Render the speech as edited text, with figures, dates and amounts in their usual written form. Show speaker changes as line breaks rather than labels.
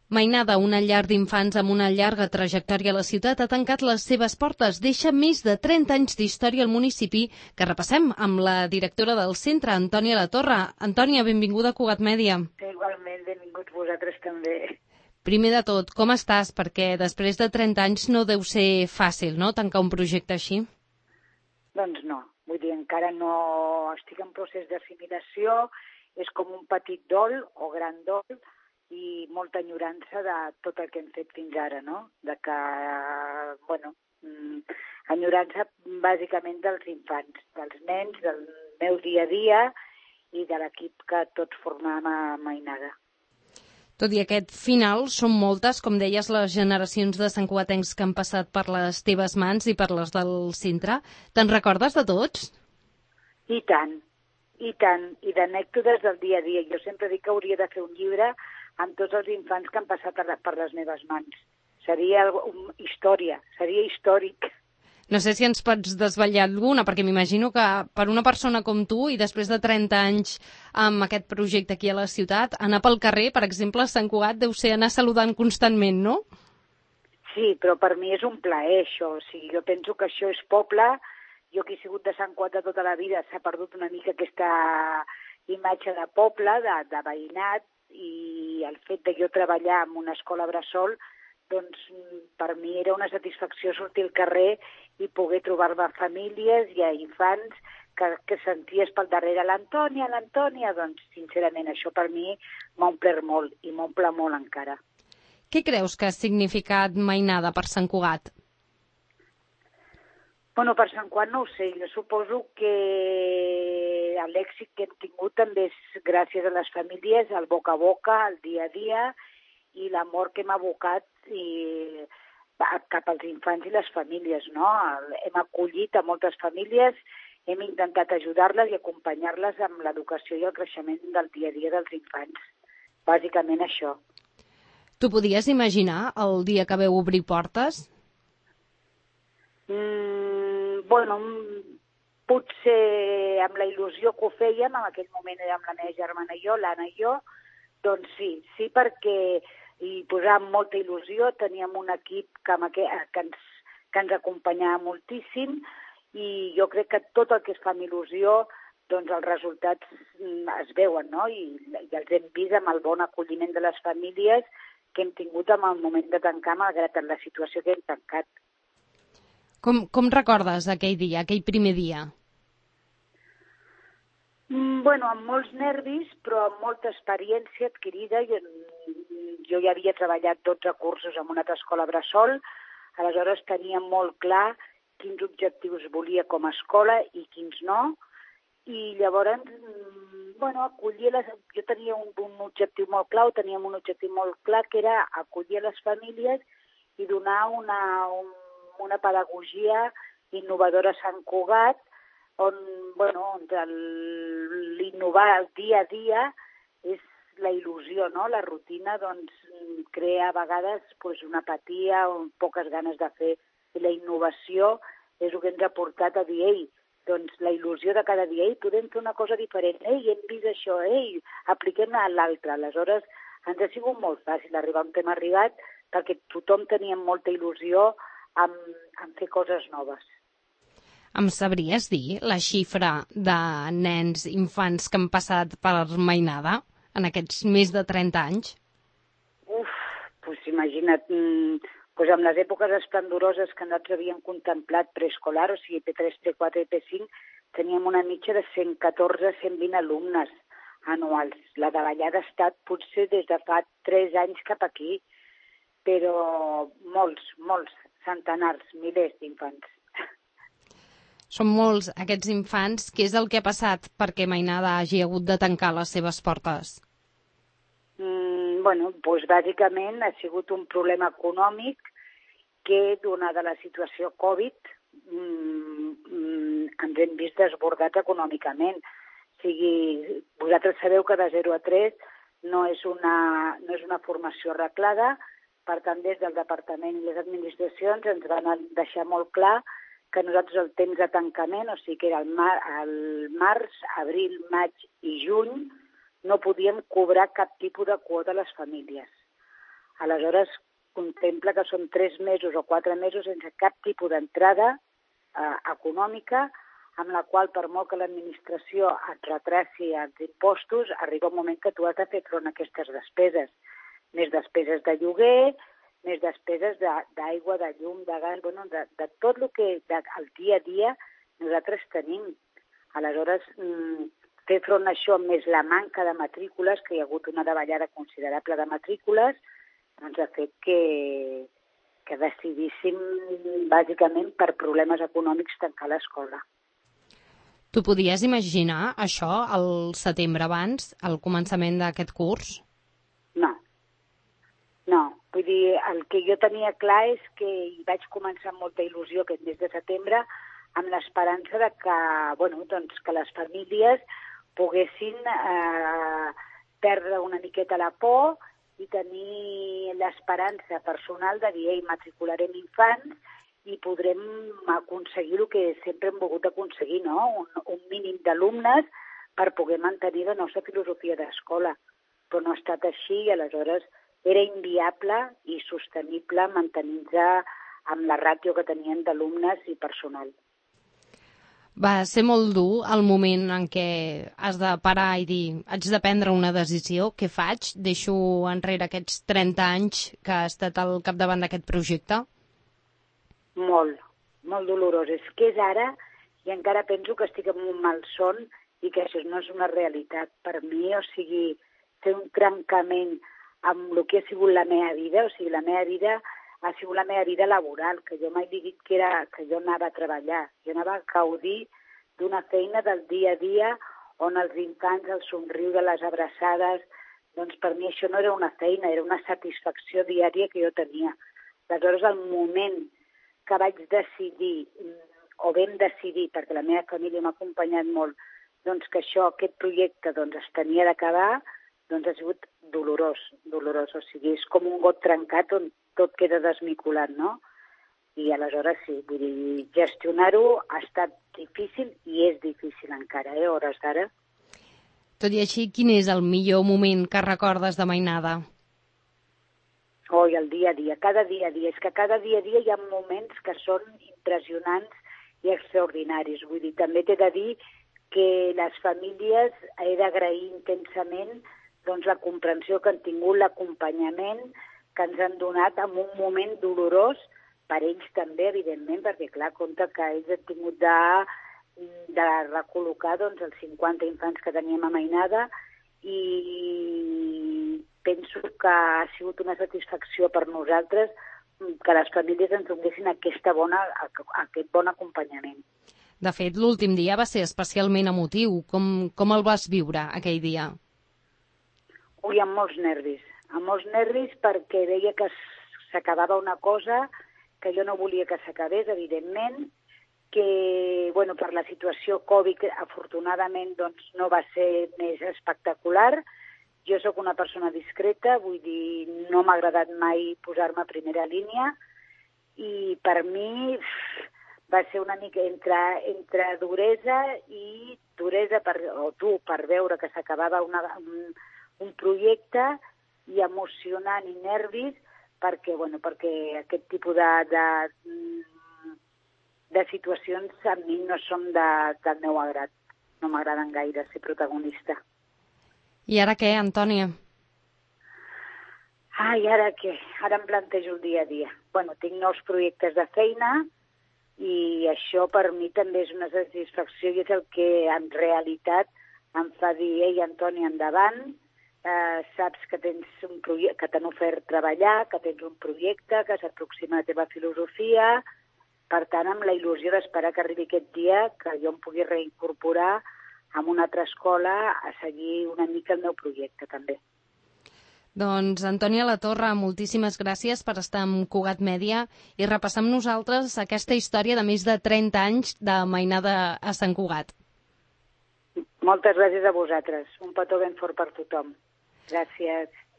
Mainada, una llar d'infants amb una llarga trajectòria a la ciutat, ha tancat les seves portes. Deixa més de 30 anys d'història al municipi, que repassem amb la directora del centre, Antònia Latorre. Antònia, benvinguda a Cugat Mèdia.
Igualment, benvinguts vosaltres també.
Primer de tot, com estàs? Perquè després de 30 anys no deu ser fàcil, no?, tancar un projecte així.
Doncs no, vull dir, encara no estic en procés d'assimilació, és com un petit dol o gran dol i molta enyorança de tot el que hem fet fins ara, no? De que, enyorança bàsicament dels infants, dels nens, del meu dia a dia i de l'equip que tots formàvem a Mainada.
Tot i aquest final, són moltes, com deies, les generacions de santcugatencs que han passat per les teves mans i per les del centre. Te'n recordes de tots?
I tant, i d'anècdotes del dia a dia. Jo sempre dic que hauria de fer un llibre amb tots els infants que han passat per les meves mans. Seria història, seria històric.
No sé si ens pots desvetllar alguna, perquè m'imagino que per una persona com tu, i després de 30 anys amb aquest projecte aquí a la ciutat, anar pel carrer, per exemple, a Sant Cugat, deu ser anar saludant constantment, no?
Sí, però per mi és un plaer, això. O sigui, jo penso que això és poble. Jo que he sigut de Sant Cugat de tota la vida s'ha perdut una mica aquesta imatge de poble, de veïnat, i el fet de jo treballar en una escola bressol, doncs per mi era una satisfacció sortir al carrer i poder trobar-me famílies i a infants que senties pel darrere l'Antònia, doncs sincerament això per mi m'ha omplert molt i m'omple molt encara.
Què creus que ha significat Mainada per Sant Cugat?
Bueno, per Sant Cugat no ho sé, jo suposo que l'èxit que hem tingut també és gràcies a les famílies, al boca a boca, al dia a dia i l'amor que hem abocat cap als infants i les famílies, no? Hem acollit a moltes famílies, hem intentat ajudar-les i acompanyar-les amb l'educació i el creixement del dia a dia dels infants. Bàsicament això.
Tu podies imaginar el dia que veu obrir portes?
Potser amb la il·lusió que ho fèiem, en aquell moment érem la meva germana i jo, l'Anna i jo, doncs sí, perquè hi posàvem molta il·lusió, teníem un equip que ens acompanyava moltíssim i jo crec que tot el que es fa amb il·lusió, doncs els resultats es veuen, no? I els hem vist amb el bon acolliment de les famílies que hem tingut en el moment de tancar, malgrat la situació que hem tancat.
Com recordes aquell dia, aquell primer dia?
Amb molts nervis, però amb molta experiència adquirida. Jo ja havia treballat 12 cursos en una altra escola bressol, aleshores tenia molt clar quins objectius volia com a escola i quins no, i llavors, jo tenia un objectiu molt clar, teníem un objectiu molt clar, que era acollir les famílies i donar una pedagogia innovadora a Sant Cugat, on l'innovar el dia a dia és la il·lusió, no? La rutina crea a vegades una apatia o poques ganes de fer. I la innovació és el que ens ha portat a dir, la il·lusió de cada dia, podem fer una cosa diferent, hem vist això, apliquem-la a l'altre. Aleshores, ens ha sigut molt fàcil arribar on hem arribat, perquè tothom tenia molta il·lusió en fer coses noves.
Em sabries dir la xifra de nens, infants que han passat per Mainada en aquests més de 30 anys?
Imagina't, amb les èpoques esplendoroses que nosaltres havíem contemplat preescolar, o sigui, P3, P4 i P5, teníem una mitja de 114-120 alumnes anuals. La davallada ha estat potser des de fa 3 anys cap aquí, però molts, centenars, milers d'infants.
Són molts aquests infants. Què és el que ha passat perquè Mainada hagi hagut de tancar les seves portes?
Bàsicament ha sigut un problema econòmic que, donada la situació Covid, ens hem vist desbordats econòmicament. O sigui, vosaltres sabeu que de 0 a 3 no és una formació arreglada, per tant, des del departament i les administracions ens van deixar molt clar que nosaltres el temps de tancament, o sigui que era el març, abril, maig i juny, no podíem cobrar cap tipus de quota a les famílies. Aleshores, contempla que són 3 mesos o 4 mesos sense cap tipus d'entrada econòmica, amb la qual, per molt que l'administració et retraci els impostos, arriba un moment que tu has de fer front a aquestes despeses. Més despeses de lloguer, més despeses d'aigua, de llum, de gas, bueno, de tot el que el dia a dia nosaltres tenim. Aleshores, fer front a això, més la manca de matrícules, que hi ha hagut una davallada considerable de matrícules, doncs ha fet que decidíssim, bàsicament, per problemes econòmics, tancar l'escola.
Tu podies imaginar això al setembre abans, al començament d'aquest curs?
No. Vull dir, el que jo tenia clar és que hi vaig començar amb molta il·lusió aquest mes de setembre, amb l'esperança de que, doncs, que les famílies poguessin perdre una miqueta la por i tenir l'esperança personal de dir, matricularem infants i podrem aconseguir el que sempre hem volgut aconseguir, no? Un mínim d'alumnes per poder mantenir la nostra filosofia d'escola. Però no ha estat així i aleshores era inviable i sostenible mantenir-se amb la ràtio que tenien d'alumnes i personal.
Va ser molt dur el moment en què has de parar i dir haig de prendre una decisió, què faig? Deixo enrere aquests 30 anys que ha estat al capdavant d'aquest projecte?
Molt dolorós. És que és ara i encara penso que estic en un malson i que això no és una realitat. Per mi, o sigui, fer un trencament amb el que ha sigut la meva vida, o sigui, la meva vida ha sigut la meva vida laboral, que jo mai he dit que jo anava a treballar, jo anava a gaudir d'una feina del dia a dia on els infants, el somriure, les abraçades, doncs per mi això no era una feina, era una satisfacció diària que jo tenia. Aleshores, el moment que vaig decidir, o vam decidir, perquè la meva família m'ha acompanyat molt, doncs que aquest projecte es tenia d'acabar, doncs ha sigut dolorós. O sigui, és com un got trencat on tot queda desmicolat, no? I aleshores sí, vull dir, gestionar-ho ha estat difícil i és difícil encara, a hores d'ara.
Tot i així, quin és el millor moment que recordes de Mainada?
El dia a dia, cada dia a dia. És que cada dia a dia hi ha moments que són impressionants i extraordinaris. Vull dir, també t'he de dir que les famílies he d'agrair intensament la comprensió que han tingut, l'acompanyament que ens han donat en un moment dolorós per ells també, evidentment, perquè, clar, compte que ells han tingut de recol·locar els 50 infants que teníem a Mainada i penso que ha sigut una satisfacció per nosaltres que les famílies ens donessin aquest bon acompanyament.
De fet, l'últim dia va ser especialment emotiu. Com el vas viure, aquell dia?
Amb molts nervis perquè veia que s'acabava una cosa que jo no volia que s'acabés, evidentment, que per la situació Covid afortunadament no va ser més espectacular. Jo sóc una persona discreta, vull dir, no m'ha agradat mai posar-me a primera línia i per mi va ser una mica entre duresa i duresa per veure que s'acabava un projecte i emocionant i nervis perquè aquest tipus de situacions a mi no són del meu agrat. No m'agraden gaire ser protagonista.
I ara què, Antònia?
I ara què? Ara em plantejo el dia a dia. Tinc nous projectes de feina i això per mi també és una satisfacció i és el que en realitat em fa dir, ei, Antònia, endavant, saps que tens un projecte, que t'han ofert treballar, que tens un projecte, que s'aproxima a la teva filosofia. Per tant, amb la il·lusió d'esperar que arribi aquest dia que jo em pugui reincorporar a una altra escola a seguir una mica el meu projecte, també.
Doncs, Antònia Latorre, moltíssimes gràcies per estar amb Cugat Mèdia i repassar amb nosaltres aquesta història de més de 30 anys de Mainada a Sant Cugat.
Moltes gràcies a vosaltres. Un petó ben fort per tothom. Gràcies.